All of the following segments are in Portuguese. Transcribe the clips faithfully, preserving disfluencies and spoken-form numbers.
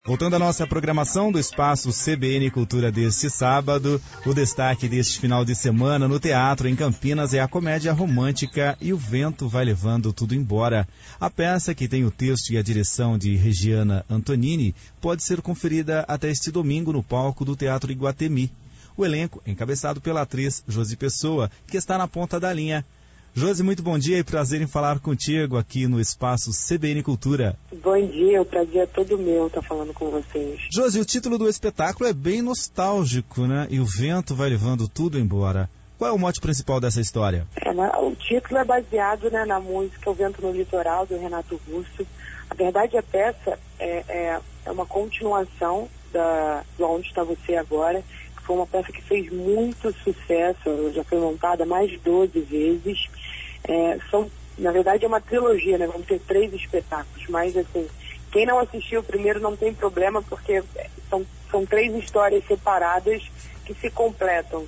Voltando à nossa programação do Espaço C B N Cultura deste sábado, o destaque deste final de semana no teatro em Campinas é a comédia romântica E o Vento Vai Levando Tudo Embora. A peça, que tem o texto e a direção de Regiana Antonini, pode ser conferida até este domingo no palco do Teatro Iguatemi. O elenco é encabeçado pela atriz Josi Pessoa, que está na ponta da linha. Josi, muito bom dia e prazer em falar contigo aqui no Espaço C B N Cultura. Bom dia, o prazer é todo meu estar falando com vocês. Josi, o título do espetáculo é bem nostálgico, né? E o vento vai levando tudo embora. Qual é o mote principal dessa história? É, né, o título é baseado, né, na música O Vento no Litoral, do Renato Russo. A verdade, a peça é, é, é uma continuação da, do Aonde Está Você Agora, que foi uma peça que fez muito sucesso, já foi montada mais de doze vezes. É, são, na verdade é uma trilogia, né? Vamos ter três espetáculos, mas assim, quem não assistiu o primeiro não tem problema, porque são, são três histórias separadas que se completam.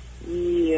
E,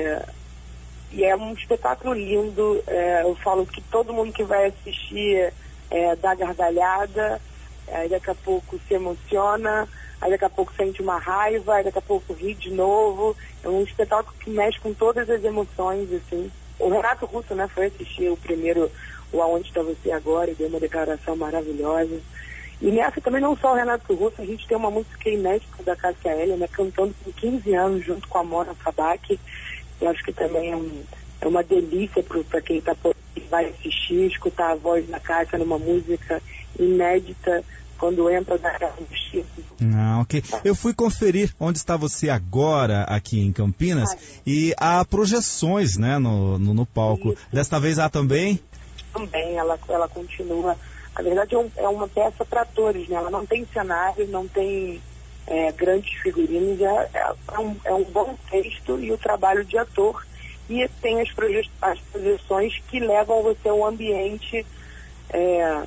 e é um espetáculo lindo. É, eu falo que todo mundo que vai assistir é, dá gargalhada, aí daqui a pouco se emociona, aí daqui a pouco sente uma raiva, aí daqui a pouco ri de novo. É um espetáculo que mexe com todas as emoções, assim. O Renato Russo, né, foi assistir o primeiro, o Aonde Está Você Agora, e deu uma declaração maravilhosa. E nessa também não só o Renato Russo, a gente tem uma música inédita da Cássia Eller, né, cantando com quinze anos junto com a Mona Fabak. Eu acho que também é, um, é uma delícia para quem tá, vai assistir, escutar a voz da Cássia numa música inédita, quando entra na casa do Chico. Ah, ok. Eu fui conferir Onde Está Você Agora, aqui em Campinas, ah, e há projeções, né, no, no, no palco. Isso. Desta vez há também? Também, ela, ela continua. Na verdade, é, um, é uma peça para atores, né? Ela não tem cenário, não tem é, grandes figurinos, é, é, um, é um bom texto e o trabalho de ator. E tem as, proje as projeções que levam você a um ambiente... É,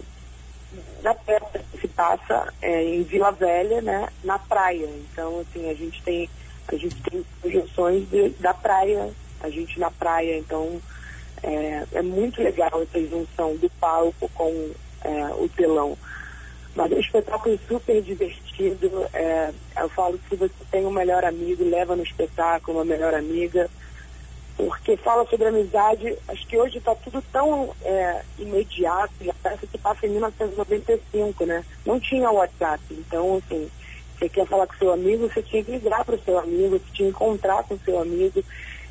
na peça que se passa é, em Vila Velha, né, na praia. Então, assim, a gente tem, a gente tem projeções de, da praia, a gente na praia. Então, é, é muito legal essa junção do palco com é, o telão. Mas é um espetáculo super divertido. É, eu falo que se você tem um melhor amigo, leva no espetáculo uma melhor amiga, porque fala sobre amizade. Acho que hoje está tudo tão é, imediato, e a peça que passa em mil novecentos e noventa e cinco, né? Não tinha WhatsApp, então, assim, você quer falar com seu amigo, você tinha que ligar para o seu amigo, você tinha que encontrar com o seu amigo,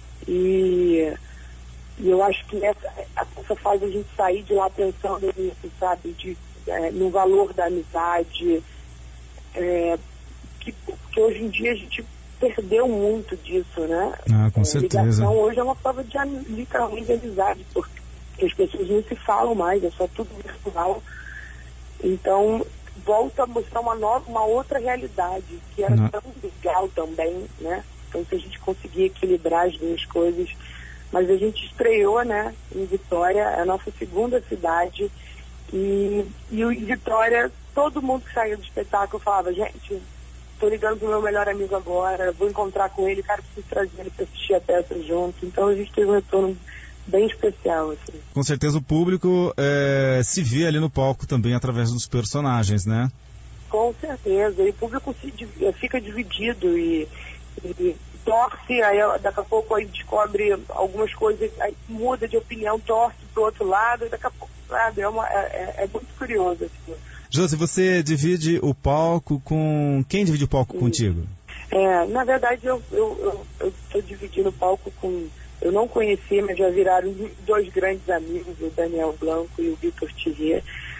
e, e eu acho que essa, essa faz a gente sair de lá pensando nisso, sabe, de, é, no valor da amizade, é, que, que hoje em dia a gente perdeu muito disso, né? Ah, com certeza. A ligação hoje é uma prova de, literalmente, de amizade, porque as pessoas não se falam mais, é só tudo virtual. Então, volta a mostrar uma nova, uma outra realidade, que era não. tão legal também, né? Então, se a gente conseguir equilibrar as duas coisas. Mas a gente estreou, né, em Vitória, é a nossa segunda cidade, e, e em Vitória, todo mundo que saiu do espetáculo falava, gente... Estou ligando pro meu melhor amigo agora, vou encontrar com ele, cara, preciso trazer ele para assistir a peça junto. Então a gente teve um retorno bem especial, assim. Com certeza o público é, se vê ali no palco também através dos personagens, né? Com certeza, e o público se, fica dividido e, e torce, aí daqui a pouco aí descobre algumas coisas, aí muda de opinião, torce pro outro lado, e daqui a pouco, sabe, é, uma, é, é muito curioso, assim. Josi, você divide o palco com... Quem divide o palco Sim. contigo? É, na verdade, eu eu, eu, estou dividindo o palco com... Eu não conhecia, mas já viraram dois grandes amigos, o Daniel Blanco e o Vitor Thierry.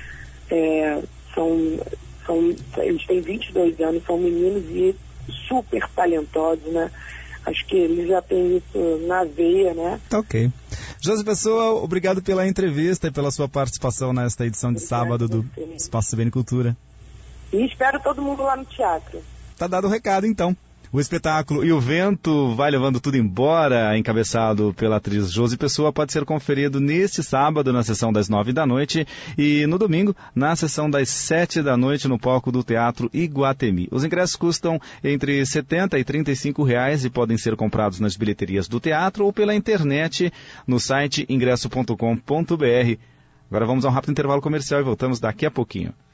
É, são, são, eles têm vinte e dois anos, são meninos e super talentosos, né? Acho que eles já têm isso na veia, né? Tá ok. Josi Pessoa, obrigado pela entrevista e pela sua participação nesta edição de Obrigado sábado do Espaço C B N Cultura. E espero todo mundo lá no teatro. Tá dado o recado, então. O espetáculo E o Vento Vai Levando Tudo Embora, encabeçado pela atriz Josi Pessoa, pode ser conferido neste sábado na sessão das nove da noite e no domingo na sessão das sete da noite no palco do Teatro Iguatemi. Os ingressos custam entre setenta e trinta e cinco reais e podem ser comprados nas bilheterias do teatro ou pela internet no site ingresso ponto com ponto br. Agora vamos a um rápido intervalo comercial e voltamos daqui a pouquinho.